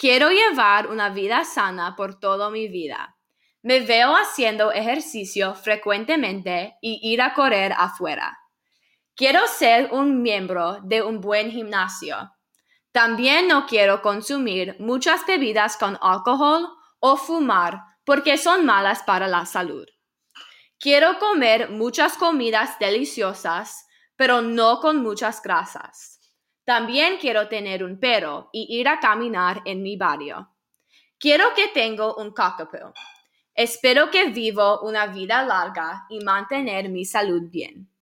Quiero llevar una vida sana por toda mi vida. Me veo haciendo ejercicio frecuentemente y ir a correr afuera. Quiero ser un miembro de un buen gimnasio. También no quiero consumir muchas bebidas con alcohol o fumar porque son malas para la salud. Quiero comer muchas comidas deliciosas, pero no con muchas grasas. También quiero tener un perro y ir a caminar en mi barrio. Quiero que tenga un cockapoo. Espero que vivo una vida larga y mantener mi salud bien.